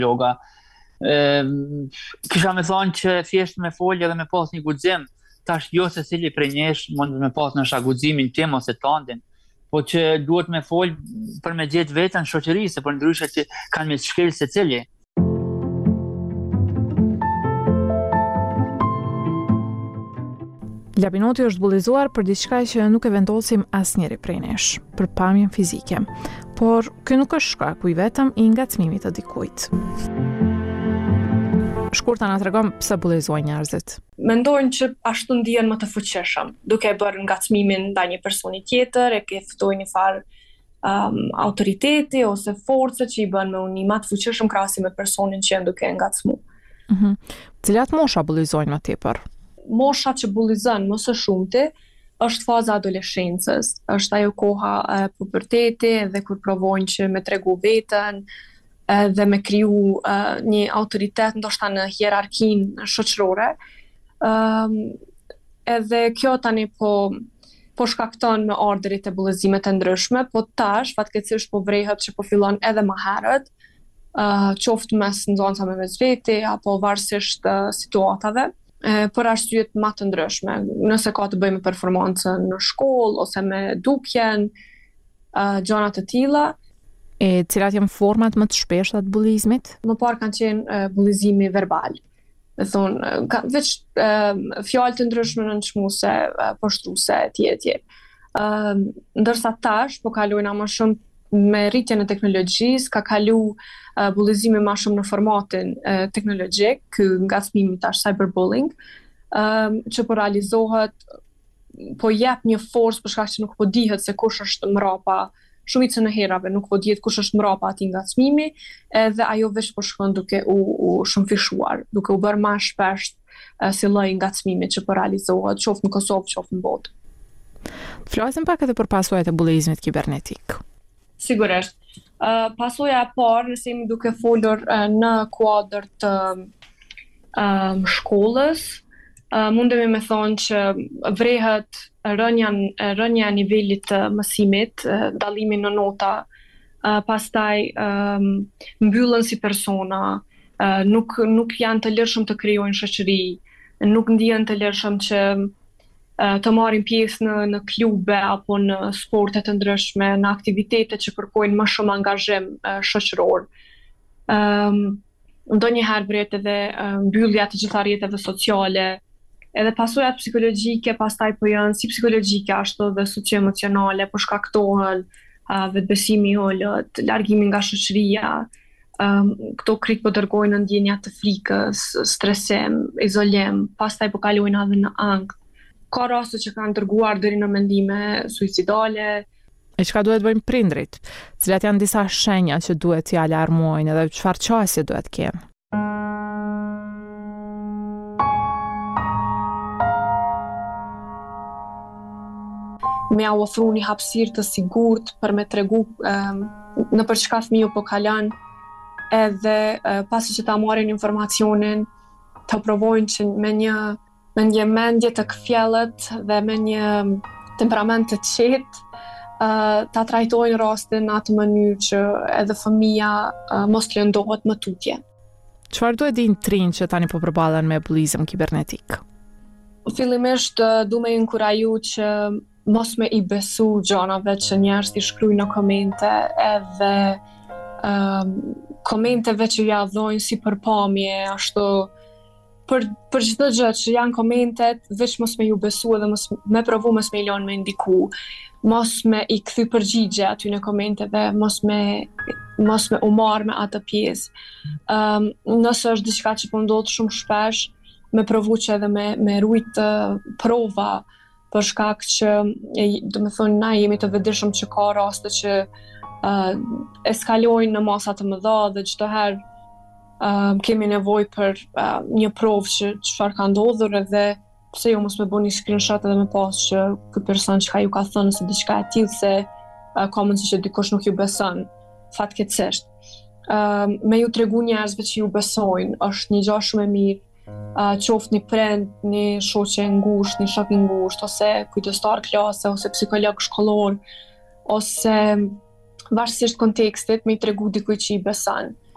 Yoga. Kisha me thonë që thjesht me folje dhe me pas një guxim, tash jo se cili prej nesh mund me pas në guximin tim ose tandin, po që duhet me fol për me gjetë vetën shoqëri, se për ndryshe që kanë me shkel secili. Lapinoti është bullizuar për diçka që nuk e vendosim asnjëri prej nesh, për pamjen fizike. Por ky nuk është shkaku i vetëm i ngacmimit të dikujt. Shkurta na tregon pse bullizojnë njerëzit. Mendojnë që ashtu ndihen më të fuqishëm, duke bërë ngacmimin ndaj një personi tjetër, e ke ftojnë një farë autoriteti ose force që i bën me unë më të fuqishëm krahasim me personin që janë duke ngacmu. Cilat mosha bullizojnë më tepër? Mosha që bullizon më së shumti është faza adoleshencës, është ajo koha e puberteti dhe kur provojnë që me tregu veten dhe me kriju një autoritet ndoshta në hierarkinë shoqërore. Edhe kjo tani po shkakton me ardhurit e bullizimet e ndryshme, po tash fatkeqësisht po vrehet që po fillon edhe më herët, qoftë mes nxënësave me vetvete apo varësisht situatave. Për arsye më të ndryshme, nëse ka të bëjë me performancën në shkollë ose me dukjen, gjëra të tilla. E cilat janë format më të shpeshta të bullizmit? Më parë kanë qenë bullizimi verbal. Do thonë, veç fjalë të ndryshme nënçmuese, poshtruese etj. Ndërsa tash po kalojnë më shumë me rritjen e teknologjisë, ka kalu bullizimi më shumë në formatin teknologjik, ky ngacmimi tash cyberbullying, që po realizohet, po jep një forcë për shkak që nuk po dihet se kush është mbrapa, shumicën e herave nuk po dihet kush është mbrapa atij ngacmimi, edhe ajo veç po shkon duke u shumëfishuar, duke u bërë më shpesh si lloj ngacmimi që po realizohet, qoftë në Kosovë, qoftë në botë. Flasim pak edhe për pasojat e bullizmit kibernetik. Sigurisht. Pasoja e parë, nëse jemi duke folur në kuadër të shkollës, mundemi me thonë që vrehet rënja e nivelit të mësimit, dallimi në nota, pastaj mbyllen si persona, nuk janë të lirshëm të krijojnë shoqëri, nuk ndihen të lirshëm që të marrin pjesë në klube apo në sporte të ndryshme, në aktivitete që kërkojnë më shumë angazhim shoqëror. Ndonjëherë vret edhe mbyllja të gjitha rrjeteve sociale, edhe pasojat psikologjike pastaj po janë si psikologjike ashtu dhe socio-emocionale, po shkaktohen vetbesimi i ulët, largimi nga shoqëria, këto krejt po dërgojnë në ndjenja të frikës, stresim, izolim, pastaj po kalojnë edhe në ankth. Ka raste që kanë dërguar deri në mendime suicidale. E çka duhet bëjmë prindrit? Cilat janë disa shenja që duhet t'i alarmojnë edhe çfarë qasje duhet kenë? Me ia ofru një hapësirë të sigurt për me tregu në për çka fëmiu po kalon, edhe pasi që ta marrin informacionin, të provojnë që me një mendje të kthjellët dhe me një temperament të qetë, ta trajtojnë rastin në atë mënyrë që edhe fëmia mos të lëndohet më tutje. Çfarë duhet dinë trinj që tani po përballen me bullizëm kibernetik? Fillimisht du me inkuraju që mos me i besu gjanave që njerëzit i shkruajnë në komente, edhe komenteve që ja dhojnë si përpamje, ashtu për çdo gjë që janë komentet, veç mos me ju besu edhe mos me provu mos me i lënë me ndiku, mos me i kthy përgjigje aty në komenteve, mos me u marr me atë pjesë. Nëse është diçka që po ndodh shumë shpesh, me provu që edhe me rujt prova, për shkak që do të thonë na jemi të vetëdijshëm që ka raste që eskalojnë në masa të mëdha dhe çdo herë kemi nevojë për një provë që çfarë ka ndodhur, edhe pse jo mos me bëni screenshot edhe me pas që ky person çka ju ka thënë se diçka e tillë, se ka mundësi që dikush nuk ju beson fatkeqësisht. Me ju tregu njerëzve që ju besojnë është një gjë shumë e mirë, qoftë një prind, një shoqe e ngushtë, një shok i ngushtë, ose kujdestar klase, ose psikolog shkollor, ose varësisht kontekstit, me i tregu dikujt që i beson.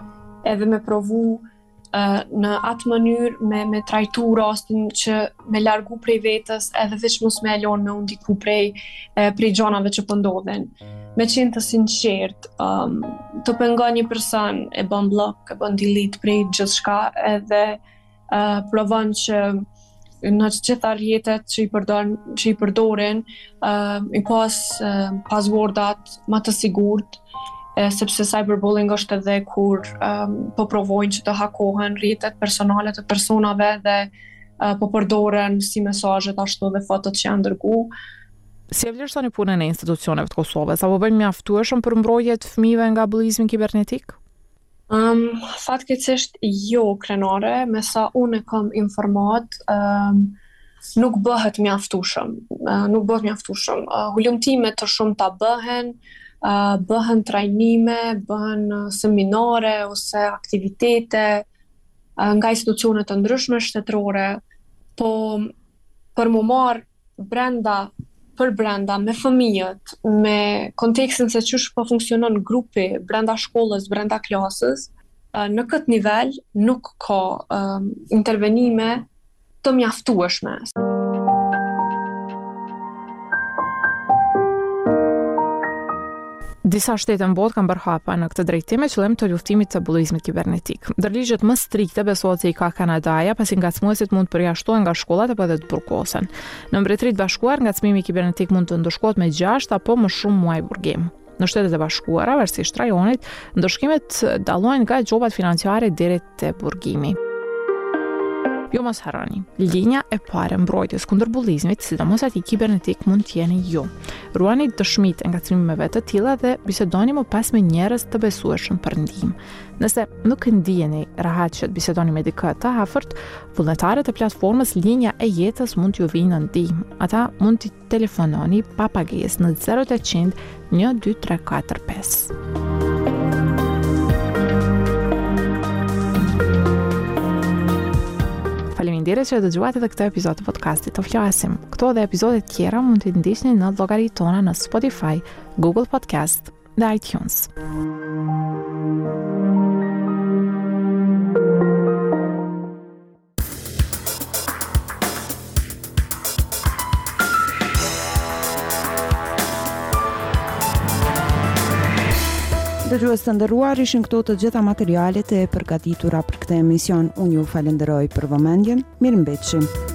edhe me provu në atë mënyrë me trajtu rastin që me largu prej vetës edhe veç mos me elon me u ndiku prej gjanave që po ndodhen. Me qenë të sinqert, të pengon një person e bën blok, e bën delete prej gjithçka edhe provon që në gjitha rrjetet që i përdoren, i pas passwordat më të sigurt, sepse cyberbullying është edhe kur po provojnë që të hakohen rrjetet personale të personave dhe po përdoren si mesazhet ashtu dhe fotot që janë dërgu. Si e vlerësoni punën e institucioneve të Kosovës? Apo bëjnë mjaftueshëm për mbrojtje të fëmijëve nga bullizmi kibernetik? Fatkeqësisht jo, krenare, me sa unë kam informat, nuk bëhet mjaftueshëm. Hulumtime të shumta bëhen trajnime, bëhen seminare ose aktivitete nga institucionet të ndryshme shtetërore, po për mu marë brenda me fëmijët, me kontekstin se çysh po funksionon grupi brenda shkollës, brenda klasës, në këtë nivel nuk ka intervenime të mjaftueshme. Disa shtete në botë kanë bërë hapa në këtë drejtim me qëllim të luftimit të bullizmit kibernetik. Ndër ligjet më strikte besohet se i ka Kanadaja, pasi ngacmuesit mund të përjashtohen nga shkollat apo edhe të burkosen. Në Mbretërinë e Bashkuar, ngacmimi kibernetik mund të ndëshkohet me 6 apo më shumë muaj burgim. Në Shtetet e Bashkuara, varësisht rajonit, ndëshkimet dallojnë nga gjobat financiare deri te burgimi. Jo mos harroni, linja e parë mbrojtjes kundër bullizmit, sidomos atij kibernetik, mund të jeni ju. Ruani dëshmitë e ngacmimeve të tilla dhe bisedoni më pas me njerëz të besueshëm për ndihmë. Nëse nuk ndiheni rahat që të bisedoni me dikë të afërt, vullnetarët e platformës Linja e Jetës mund t'ju vinë në ndihmë. Ata mund t'i telefononi pa pagesë në 0800 12345. Faleminderit që dëgjuat edhe këtë epizod të podcastit Të Flasim. Këto dhe epizodet tjera mund t'i ndiqni në llogaritë tona në Spotify, Google Podcast dhe iTunes. Dëgjues të nderuar, ishin këto të gjitha materialet e përgatitura për këtë emision. Unë ju falenderoj për vëmendjen. Mirëmbëjtje.